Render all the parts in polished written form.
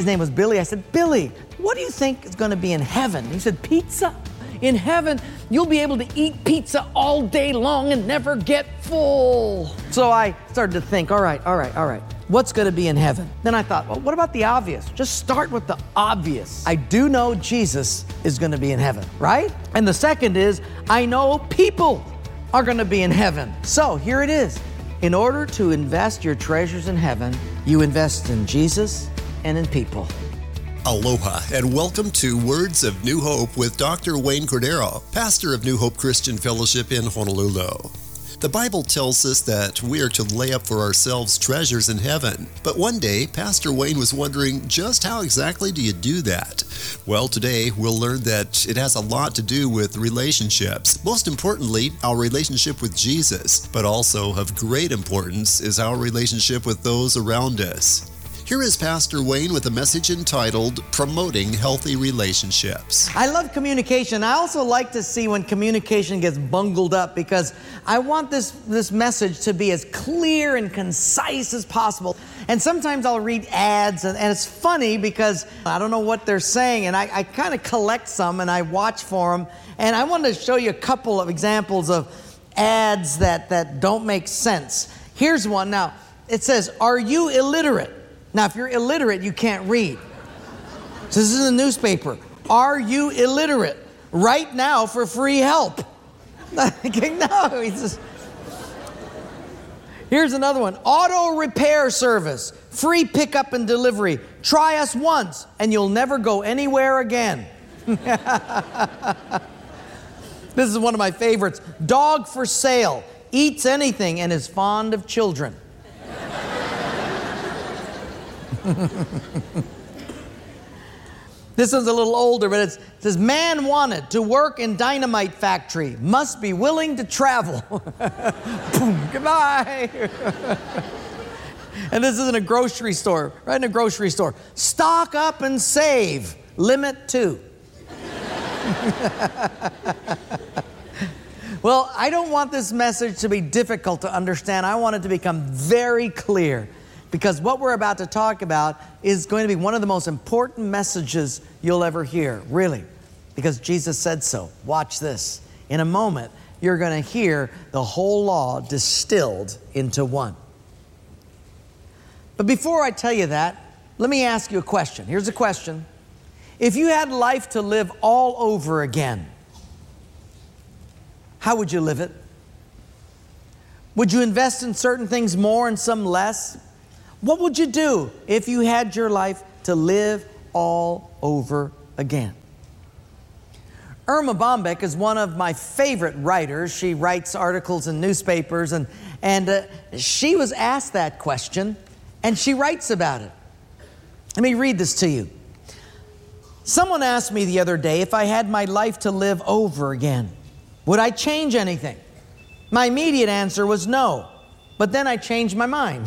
His name was Billy. I said, Billy, what do you think is going to be in heaven? He said, pizza. In heaven, you'll be able to eat pizza all day long and never get full. So I started to think, all right. What's going to be in heaven? Then I thought, well, what about the obvious? Just start with the obvious. I do know Jesus is going to be in heaven, right? And the second is, I know people are going to be in heaven. So here it is. In order to invest your treasures in heaven, you invest in Jesus and in people. Aloha and welcome to Words of New Hope with Dr. Wayne Cordero, pastor of New Hope Christian Fellowship in Honolulu. The Bible tells us that we are to lay up for ourselves treasures in heaven. But one day, Pastor Wayne was wondering, just how exactly do you do that? Well, today we'll learn that it has a lot to do with relationships. Most importantly, our relationship with Jesus. But also of great importance is our relationship with those around us. Here is Pastor Wayne with a message entitled, Promoting Healthy Relationships. I love communication. I also like to see when communication gets bungled up because I want this message to be as clear and concise as possible. And sometimes I'll read ads, and it's funny because I don't know what they're saying, and I kind of collect some and I watch for them. And I wanted to show you a couple of examples of ads that don't make sense. Here's one. Now, it says, are you illiterate? Now, if you're illiterate, you can't read. So this is a newspaper. Are you illiterate? Right now for free help. No, Here's another one. Auto repair service. Free pickup and delivery. Try us once and you'll never go anywhere again. This is one of my favorites. Dog for sale. Eats anything and is fond of children. This one's a little older, but it says, man wanted to work in dynamite factory, must be willing to travel. Boom, goodbye. And this is in a grocery store, right in a grocery store. Stock up and save, limit 2. Well, I don't want this message to be difficult to understand. I want it to become very clear. Because what we're about to talk about is going to be one of the most important messages you'll ever hear, really. Because Jesus said so. Watch this. In a moment, you're going to hear the whole law distilled into one. But before I tell you that, let me ask you a question. Here's a question. If you had life to live all over again, how would you live it? Would you invest in certain things more and some less? What would you do if you had your life to live all over again? Erma Bombeck is one of my favorite writers. She writes articles in newspapers, and she was asked that question, and she writes about it. Let me read this to you. Someone asked me the other day if I had my life to live over again, would I change anything? My immediate answer was no, but then I changed my mind.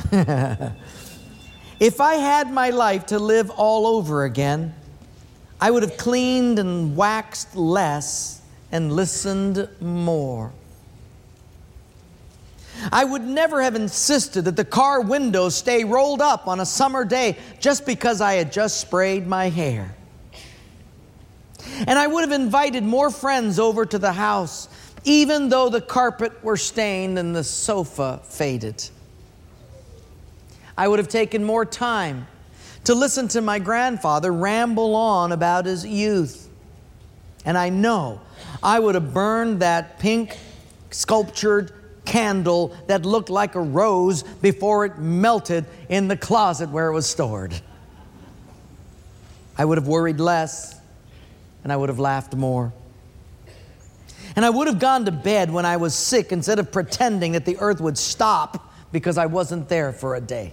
If I had my life to live all over again, I would have cleaned and waxed less and listened more. I would never have insisted that the car windows stay rolled up on a summer day just because I had just sprayed my hair. And I would have invited more friends over to the house, even though the carpet were stained and the sofa faded. I would have taken more time to listen to my grandfather ramble on about his youth. And I know I would have burned that pink sculptured candle that looked like a rose before it melted in the closet where it was stored. I would have worried less, and I would have laughed more. And I would have gone to bed when I was sick instead of pretending that the earth would stop because I wasn't there for a day.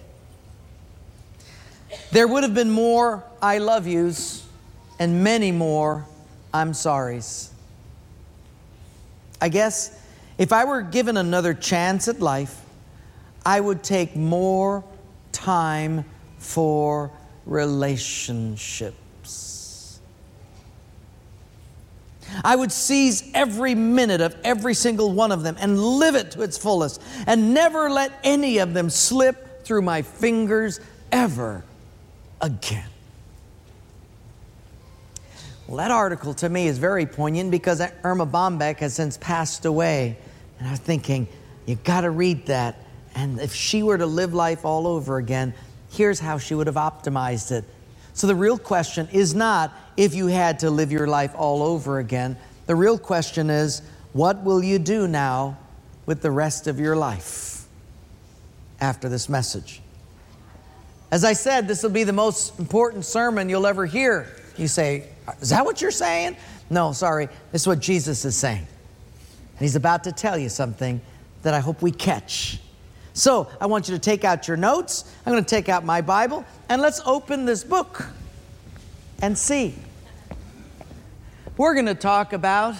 There would have been more I love yous and many more I'm sorries. I guess if I were given another chance at life, I would take more time for relationships. I would seize every minute of every single one of them and live it to its fullest and never let any of them slip through my fingers ever again. Well, that article to me is very poignant because Irma Bombeck has since passed away. And I was thinking, you got to read that. And if she were to live life all over again, here's how she would have optimized it. So the real question is not if you had to live your life all over again. The real question is, what will you do now with the rest of your life after this message? As I said, this will be the most important sermon you'll ever hear. You say, is that what you're saying? No, sorry. This is what Jesus is saying. And He's about to tell you something that I hope we catch. So I want you to take out your notes. I'm going to take out my Bible, and let's open this book and see. We're going to talk about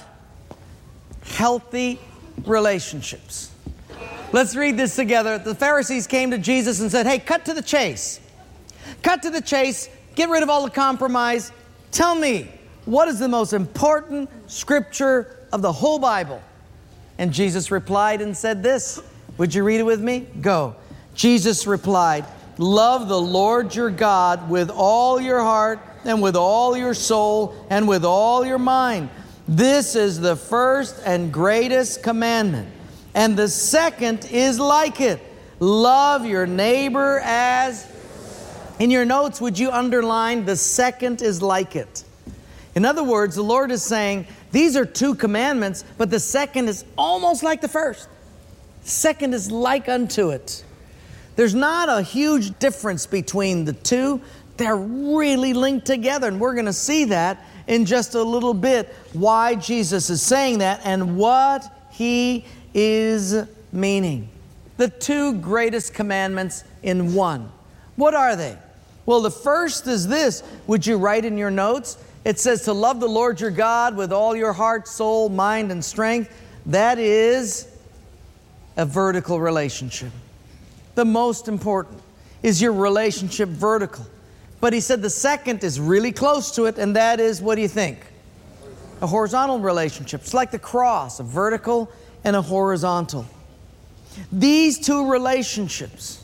healthy relationships. Let's read this together. The Pharisees came to Jesus and said, hey, cut to the chase. Cut to the chase. Get rid of all the compromise. Tell me, what is the most important scripture of the whole Bible? And Jesus replied and said this. Would you read it with me? Go. Jesus replied, love the Lord your God with all your heart and with all your soul and with all your mind. This is the first and greatest commandment. And the second is like it. Love your neighbor as... In your notes, would you underline the second is like it? In other words, the Lord is saying, these are two commandments, but the second is almost like the first. Second is like unto it. There's not a huge difference between the two. They're really linked together, and we're going to see that in just a little bit, why Jesus is saying that and what He is meaning. The two greatest commandments in one. What are they? Well, the first is this. Would you write in your notes? It says to love the Lord your God with all your heart, soul, mind, and strength. That is a vertical relationship. The most important is your relationship vertical. But He said the second is really close to it, and that is, what do you think? A horizontal relationship. It's like the cross, a vertical and a horizontal. These two relationships,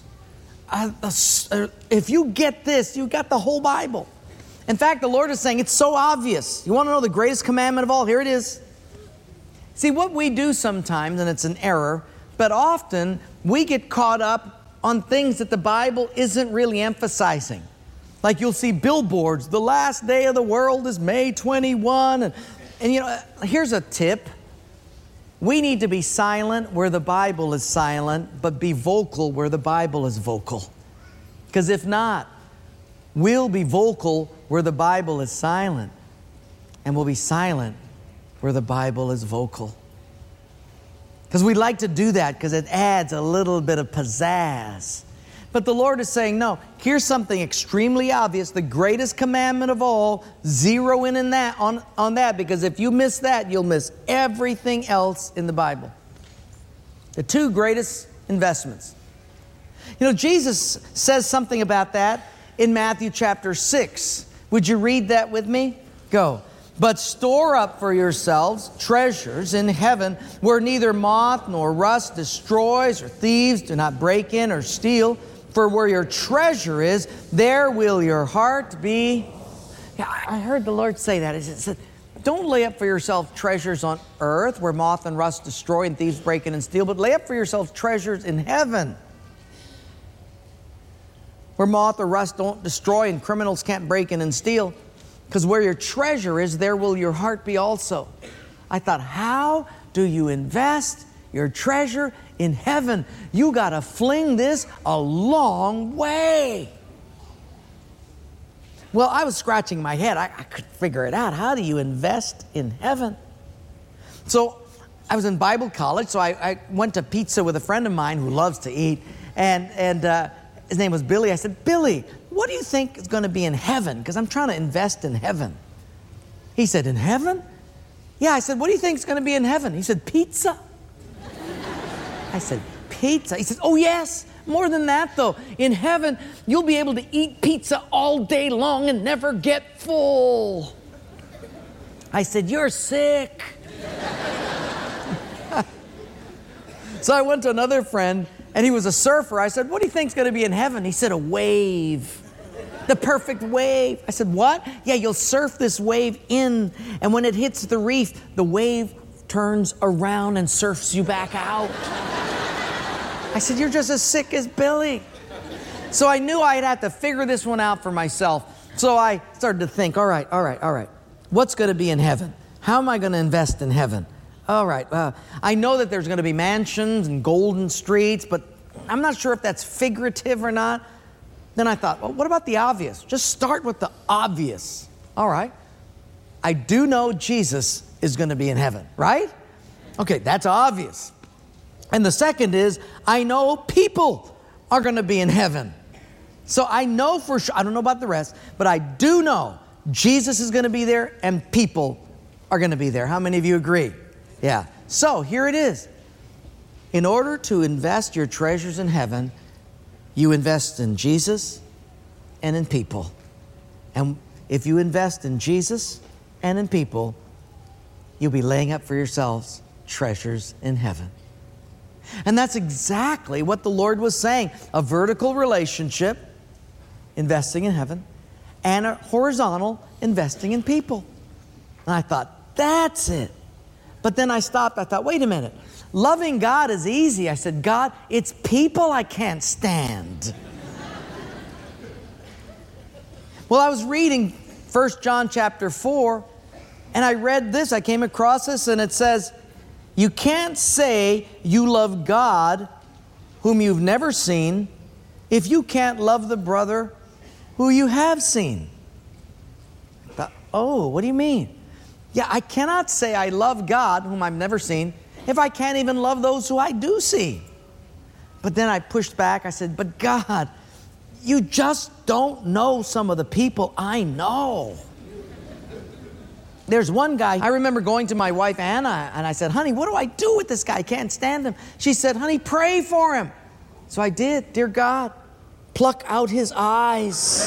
if you get this, you got the whole Bible. In fact, the Lord is saying it's so obvious. You want to know the greatest commandment of all? Here it is. See, what we do sometimes, and it's an error, but often we get caught up on things that the Bible isn't really emphasizing. Like you'll see billboards, the last day of the world is May 21. And you know, here's a tip. We need to be silent where the Bible is silent, but be vocal where the Bible is vocal. Because if not, we'll be vocal where the Bible is silent, and we'll be silent where the Bible is vocal. Because we like to do that because it adds a little bit of pizzazz. But the Lord is saying, no, here's something extremely obvious, the greatest commandment of all. Zero in that on that, because if you miss that, you'll miss everything else in the Bible. The two greatest investments. You know, Jesus says something about that in Matthew chapter 6. Would you read that with me? Go. But store up for yourselves treasures in heaven, where neither moth nor rust destroys, or thieves do not break in or steal. For where your treasure is, there will your heart be. Yeah, I heard the Lord say that. He said, don't lay up for yourself treasures on earth, where moth and rust destroy and thieves break in and steal, but lay up for yourself treasures in heaven, where moth or rust don't destroy and criminals can't break in and steal. Because where your treasure is, there will your heart be also. I thought, how do you invest your treasure in heaven? You got to fling this a long way. Well, I was scratching my head. I couldn't figure it out. How do you invest in heaven? So I was in Bible college, so I went to pizza with a friend of mine who loves to eat. And his name was Billy. I said, Billy, what do you think is going to be in heaven? Because I'm trying to invest in heaven. He said, in heaven? Yeah, I said, what do you think is going to be in heaven? He said, pizza. I said, pizza? He said, oh yes, more than that though. In heaven, you'll be able to eat pizza all day long and never get full. I said, you're sick. So I went to another friend, and he was a surfer. I said, what do you think's going to be in heaven? He said, a wave. The perfect wave. I said, what? Yeah, you'll surf this wave in, and when it hits the reef, the wave turns around and surfs you back out. I said, you're just as sick as Billy. So I knew I'd have to figure this one out for myself. So I started to think, all right. What's going to be in heaven? How am I going to invest in heaven? All right, I know that there's going to be mansions and golden streets, but I'm not sure if that's figurative or not. Then I thought, well, what about the obvious? Just start with the obvious. All right. I do know Jesus is going to be in heaven, right? Okay, that's obvious. And the second is, I know people are going to be in heaven. So I know for sure, I don't know about the rest, but I do know Jesus is going to be there and people are going to be there. How many of you agree? Yeah. So here it is. In order to invest your treasures in heaven, you invest in Jesus and in people. And if you invest in Jesus and in people, you'll be laying up for yourselves treasures in heaven. And that's exactly what the Lord was saying. A vertical relationship, investing in heaven, and a horizontal, investing in people. And I thought, that's it. But then I stopped. I thought, wait a minute. Loving God is easy. I said, God, it's people I can't stand. Well, I was reading 1 John chapter 4, and I read this. I came across this, and it says, you can't say you love God whom you've never seen if you can't love the brother who you have seen. I thought, oh, what do you mean? Yeah, I cannot say I love God whom I've never seen if I can't even love those who I do see. But then I pushed back. I said, but God, you just don't know some of the people I know. There's one guy, I remember going to my wife, Anna, and I said, honey, what do I do with this guy? I can't stand him. She said, honey, pray for him. So I did. Dear God, pluck out his eyes.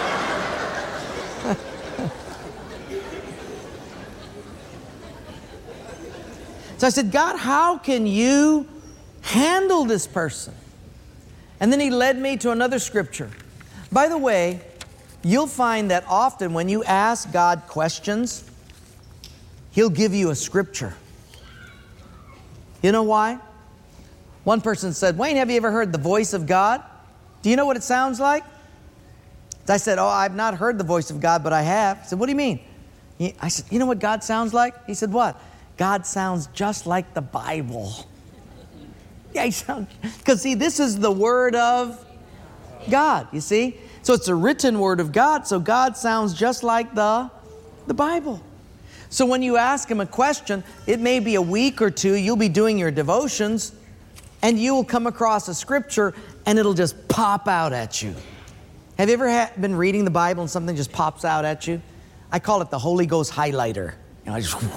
So I said, God, how can you handle this person? And then he led me to another scripture. By the way, you'll find that often when you ask God questions, He'll give you a scripture. You know why? One person said, Wayne, have you ever heard the voice of God? Do you know what it sounds like? I said, oh, I've not heard the voice of God, but I have. He said, what do you mean? I said, you know what God sounds like? He said, what? God sounds just like the Bible. Yeah, he sounds, because see, this is the Word of God, you see? So it's a written Word of God, so God sounds just like the Bible. So when you ask Him a question, it may be a week or two, you'll be doing your devotions, and you will come across a scripture, and it'll just pop out at you. Have you ever been reading the Bible and something just pops out at you? I call it the Holy Ghost highlighter. You know, I just...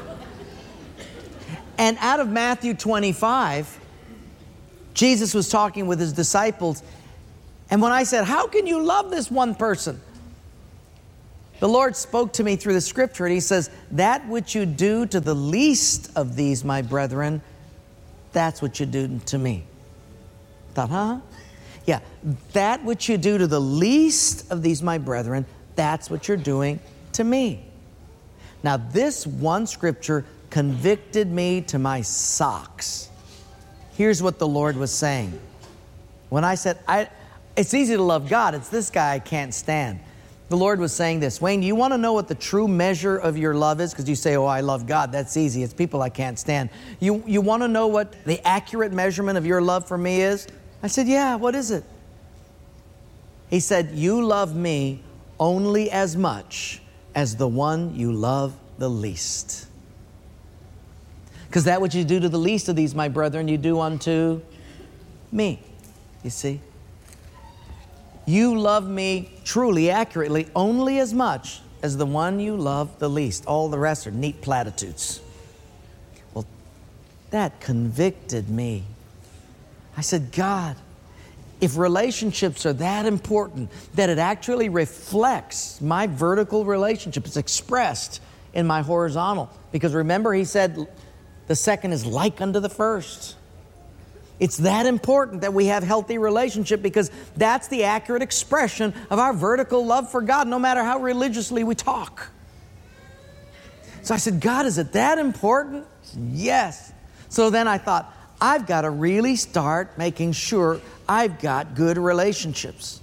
And out of Matthew 25, Jesus was talking with His disciples. And when I said, how can you love this one person? The Lord spoke to me through the scripture, and He says, that which you do to the least of these, my brethren, that's what you do to me. I thought, huh? Yeah, that which you do to the least of these, my brethren, that's what you're doing to me. Now, this one scripture convicted me to my socks. Here's what the Lord was saying. When I said, it's easy to love God, it's this guy I can't stand. The Lord was saying this, Wayne, do you want to know what the true measure of your love is? Because you say, oh, I love God. That's easy. It's people I can't stand. You want to know what the accurate measurement of your love for me is? I said, yeah, what is it? He said, you love me only as much as the one you love the least. Because that which you do to the least of these, my brethren, you do unto me. You see? You love me truly, accurately, only as much as the one you love the least. All the rest are neat platitudes. Well, that convicted me. I said, God, if relationships are that important, that it actually reflects my vertical relationship, it's expressed in my horizontal. Because remember, He said, the second is like unto the first. It's that important that we have healthy relationship, because that's the accurate expression of our vertical love for God, no matter how religiously we talk. So I said, God, is it that important? He said, yes. So then I thought, I've got to really start making sure I've got good relationships.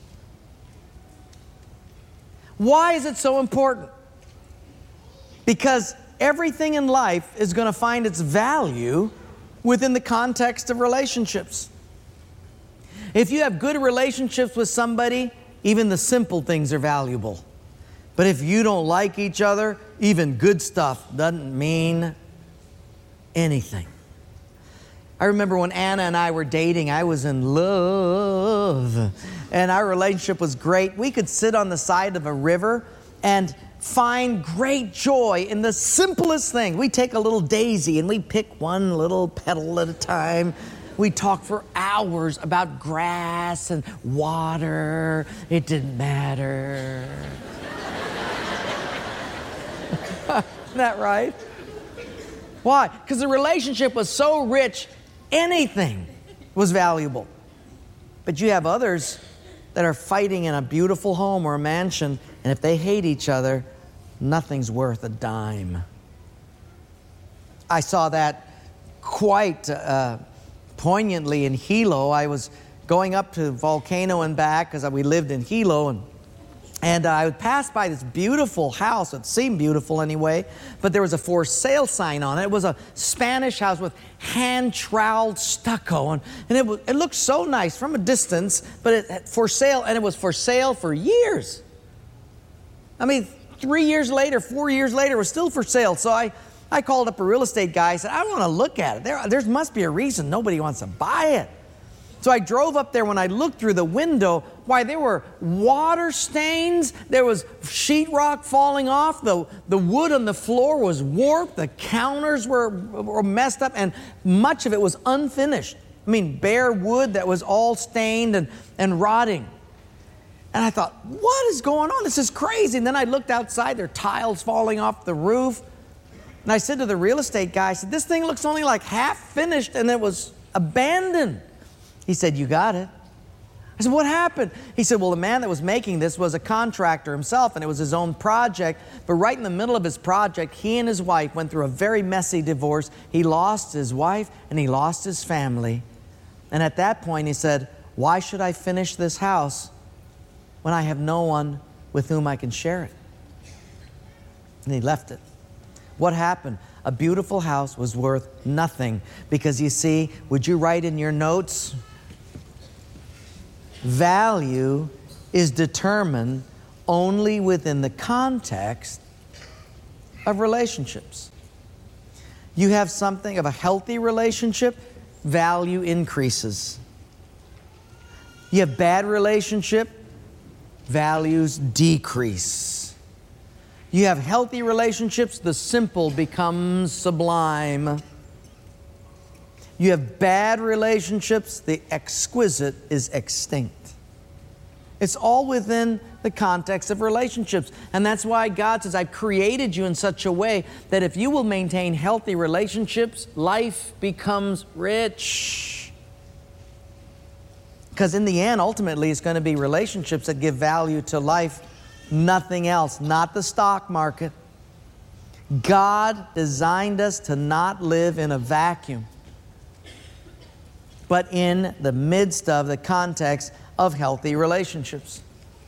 Why is it so important? Because everything in life is going to find its value within the context of relationships. If you have good relationships with somebody, even the simple things are valuable. But if you don't like each other, even good stuff doesn't mean anything. I remember when Anna and I were dating, I was in love, and our relationship was great. We could sit on the side of a river and find great joy in the simplest thing. We take a little daisy and we pick one little petal at a time. We talk for hours about grass and water. It didn't matter. Isn't that right? Why? Because the relationship was so rich, anything was valuable. But you have others that are fighting in a beautiful home or a mansion, and if they hate each other, nothing's worth a dime. I saw that quite poignantly in Hilo. I was going up to Volcano and back because we lived in Hilo, and I passed by this beautiful house. It seemed beautiful anyway, but there was a for sale sign on it. It was a Spanish house with hand-troweled stucco, and it looked so nice from a distance, but it for sale, and it was for sale for years. I mean, 3 years later, 4 years later, it was still for sale. So I called up a real estate guy. I said, I want to look at it. There must be a reason nobody wants to buy it. So I drove up there. When I looked through the window, why, there were water stains. There was sheetrock falling off. The wood on the floor was warped. The counters were messed up, and much of it was unfinished. I mean, bare wood that was all stained and rotting. And I thought, what is going on? This is crazy. And then I looked outside. There are tiles falling off the roof. And I said to the real estate guy, I said, this thing looks only like half finished, and it was abandoned. He said, you got it. I said, what happened? He said, well, the man that was making this was a contractor himself, and it was his own project. But right in the middle of his project, he and his wife went through a very messy divorce. He lost his wife, and he lost his family. And at that point, he said, why should I finish this house when I have no one with whom I can share it? And he left it. What happened? A beautiful house was worth nothing, because you see, would you write in your notes? Value is determined only within the context of relationships. You have something of a healthy relationship, value increases. You have bad relationship, values decrease. You have healthy relationships, the simple becomes sublime. You have bad relationships, the exquisite is extinct. It's all within the context of relationships. And that's why God says, I've created you in such a way that if you will maintain healthy relationships, life becomes rich. Because in the end, ultimately, it's going to be relationships that give value to life, nothing else, not the stock market. God designed us to not live in a vacuum, but in the midst of the context of healthy relationships.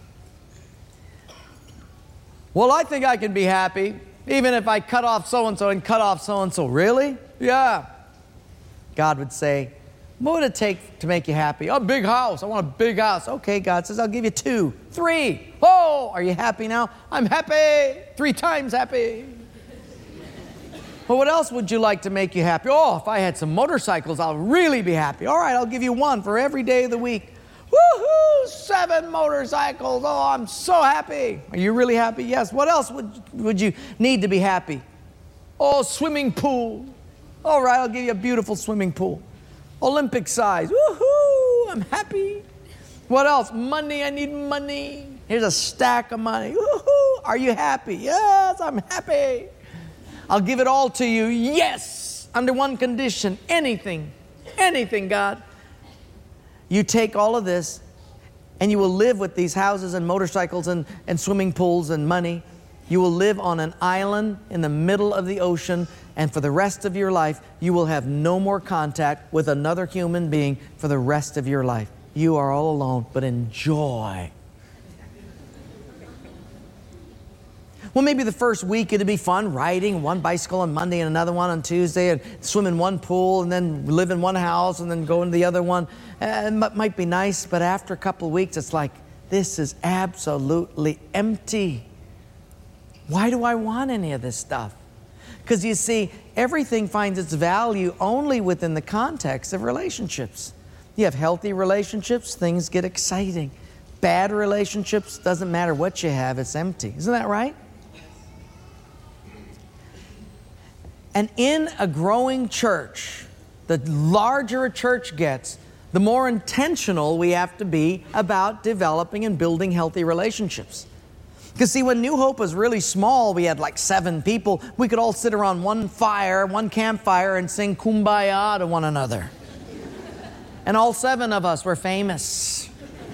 Well, I think I can be happy even if I cut off so-and-so and cut off so-and-so. Really? Yeah. God would say, what would it take to make you happy? A big house. I want a big house. Okay, God says, I'll give you 2, 3. Oh, are you happy now? I'm happy. 3 times happy. Well, what else would you like to make you happy? Oh, if I had some motorcycles, I'll really be happy. All right, I'll give you 1 for every day of the week. Woohoo! 7 motorcycles. Oh, I'm so happy. Are you really happy? Yes. What else would you need to be happy? Oh, swimming pool. All right, I'll give you a beautiful swimming pool. Olympic size. Woohoo! I'm happy. What else? Money. I need money. Here's a stack of money. Woohoo! Are you happy? Yes, I'm happy. I'll give it all to you. Yes, under one condition. Anything, God. You take all of this and you will live with these houses and motorcycles and swimming pools and money. You will live on an island in the middle of the ocean, and for the rest of your life, you will have no more contact with another human being for the rest of your life. You are all alone, but enjoy. Well, maybe the first week it'd be fun, riding one bicycle on Monday and another one on Tuesday, and swim in one pool, and then live in one house, and then go into the other one. It might be nice, but after a couple of weeks, it's like, this is absolutely empty. Why do I want any of this stuff? Because you see, everything finds its value only within the context of relationships. You have healthy relationships, things get exciting. Bad relationships, doesn't matter what you have, it's empty. Isn't that right? And in a growing church, the larger a church gets, the more intentional we have to be about developing and building healthy relationships. Because see, when New Hope was really small, we had like 7 people. We could all sit around one campfire, and sing Kumbaya to one another. And all 7 of us were famous.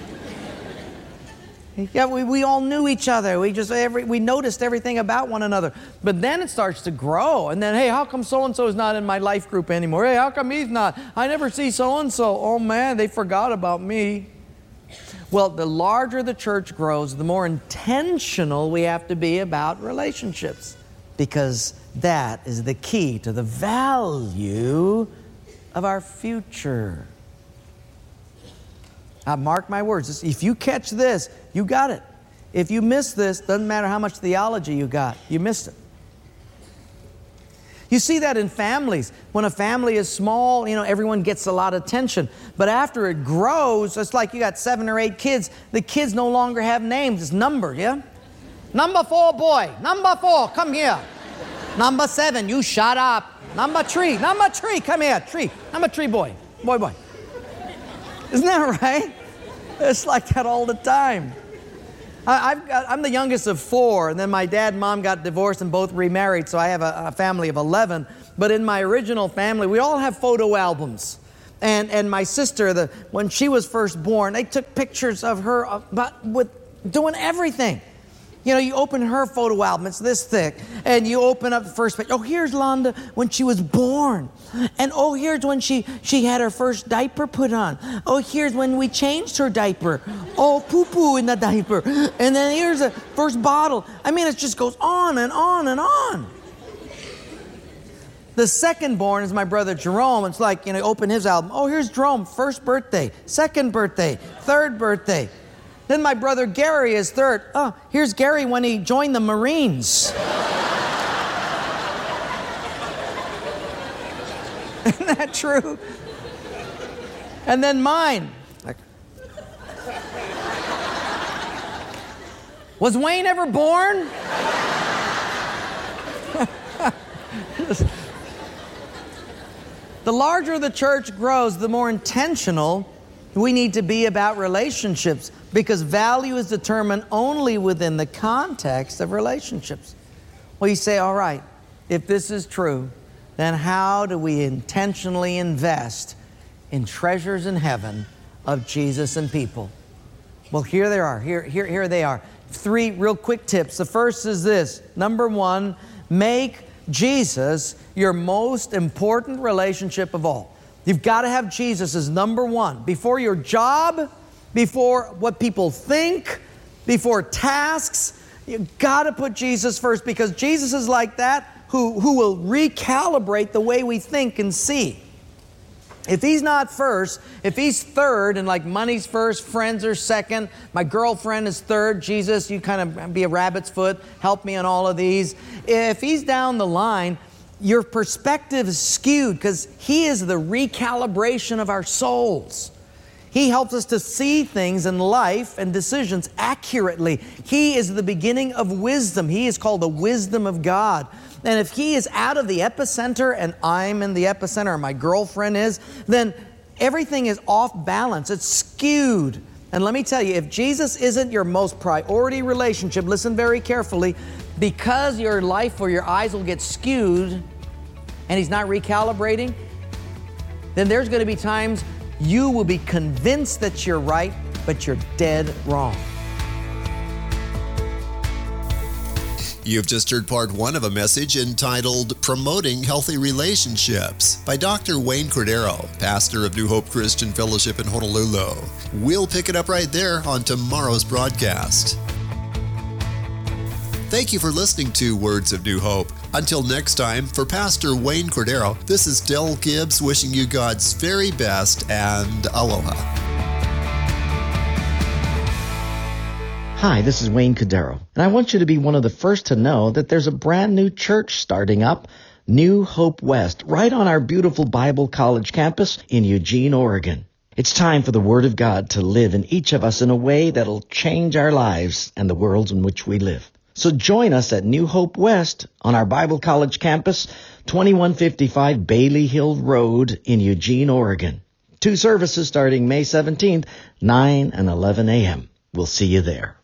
Yeah, we all knew each other. We noticed everything about one another. But then it starts to grow. And then, hey, how come so-and-so is not in my life group anymore? Hey, how come he's not? I never see so-and-so. Oh, man, they forgot about me. Well, the larger the church grows, the more intentional we have to be about relationships, because that is the key to the value of our future. Mark my words. If you catch this, you got it. If you miss this, doesn't matter how much theology you got, you missed it. You see that in families. When a family is small, everyone gets a lot of attention. But after it grows, it's like you got 7 or 8 kids. The kids no longer have names. It's numbered, yeah? Number 4, boy. Number 4, come here. Number 7, you shut up. Number 3, come here. 3. Number 3, boy. Boy. Isn't that right? It's like that all the time. I'm the youngest of 4, and then my dad and mom got divorced and both remarried, so I have a family of 11. But in my original family, we all have photo albums. And my sister, when she was first born, they took pictures of her with doing everything. You open her photo album, it's this thick, and you open up the first page. Oh, here's Londa when she was born. And oh, here's when she had her first diaper put on. Oh, here's when we changed her diaper. Oh, poo-poo in the diaper. And then here's the first bottle. I mean, it just goes on and on and on. The second born is my brother Jerome. It's like, open his album. Oh, here's Jerome, first birthday, second birthday, third birthday. Then my brother Gary is 3rd. Oh, here's Gary when he joined the Marines. Isn't that true? And then mine. Was Wayne ever born? The larger the church grows, the more intentional we need to be about relationships, because value is determined only within the context of relationships. Well, you say, all right, if this is true, then how do we intentionally invest in treasures in heaven of Jesus and people? Well, here they are. Here they are. 3 real quick tips. The first is this. Number 1, make Jesus your most important relationship of all. You've got to have Jesus as number 1. Before your job, before what people think, before tasks, you've got to put Jesus first, because Jesus is like that who will recalibrate the way we think and see. If He's not first, if He's 3rd, and like money's first, friends are 2nd, my girlfriend is 3rd, Jesus, you kind of be a rabbit's foot, help me on all of these. If He's down the line, your perspective is skewed, because He is the recalibration of our souls. He helps us to see things in life and decisions accurately. He is the beginning of wisdom. He is called the wisdom of God. And if He is out of the epicenter and I'm in the epicenter, or my girlfriend is, then everything is off balance. It's skewed. And let me tell you, if Jesus isn't your most priority relationship, listen very carefully, because your life or your eyes will get skewed and He's not recalibrating, then there's going to be times you will be convinced that you're right, but you're dead wrong. You've just heard part one of a message entitled Promoting Healthy Relationships by Dr. Wayne Cordero, pastor of New Hope Christian Fellowship in Honolulu. We'll pick it up right there on tomorrow's broadcast. Thank you for listening to Words of New Hope. Until next time, for Pastor Wayne Cordero, this is Del Gibbs wishing you God's very best and aloha. Hi, this is Wayne Cordero, and I want you to be one of the first to know that there's a brand new church starting up, New Hope West, right on our beautiful Bible College campus in Eugene, Oregon. It's time for the Word of God to live in each of us in a way that'll change our lives and the worlds in which we live. So join us at New Hope West on our Bible College campus, 2155 Bailey Hill Road in Eugene, Oregon. 2 services starting May 17th, 9 and 11 a.m. We'll see you there.